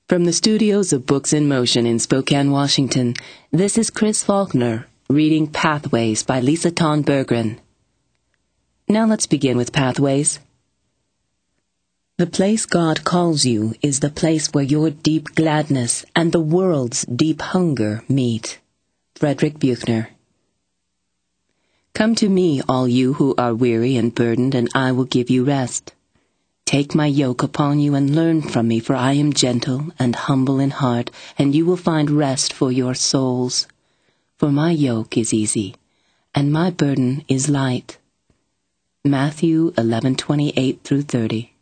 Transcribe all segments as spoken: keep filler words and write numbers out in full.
From the studios of Books in Motion in Spokane, Washington, this is Chris Faulkner reading Pathways by Lisa Ton Berggren. Now let's begin with Pathways. The place God calls you is the place where your deep gladness and the world's deep hunger meet. Frederick Buechner. Come to me, all you who are weary and burdened, and I will give you rest. Take my yoke upon you and learn from me, for I am gentle and humble in heart, and you will find rest for your souls. For my yoke is easy, and my burden is light. Matthew eleven twenty-eight through thirty.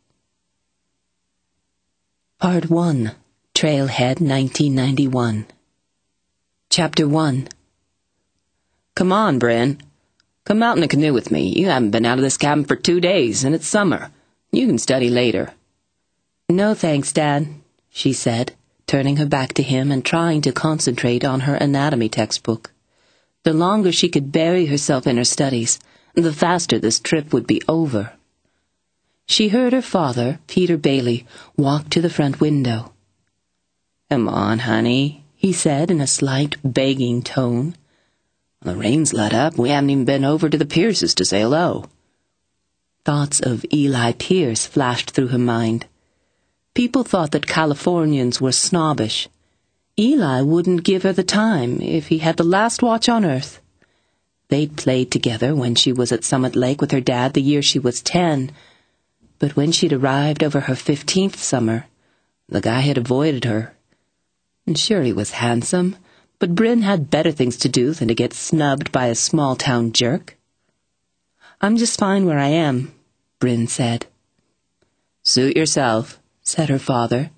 Part one. Trailhead nineteen ninety-one. Chapter one. Come on, Bryn. Come out in a canoe with me. You haven't been out of this cabin for two days, and it's summer. You can study later. No thanks, Dad, she said, turning her back to him and trying to concentrate on her anatomy textbook. The longer she could bury herself in her studies, the faster this trip would be over. She heard her father, Peter Bailey, walk to the front window. Come on, honey, he said in a slight, begging tone. The rain's let up. We haven't even been over to the Pierces to say hello. Thoughts of Eli Pierce flashed through her mind. People thought that Californians were snobbish. Eli wouldn't give her the time if he had the last watch on earth. They'd played together when she was at Summit Lake with her dad the year she was ten. But when she'd arrived over her fifteenth summer, the guy had avoided her. And sure, he was handsome, but Bryn had better things to do than to get snubbed by a small-town jerk. I'm just fine where I am, Bryn said. Suit yourself, said her father.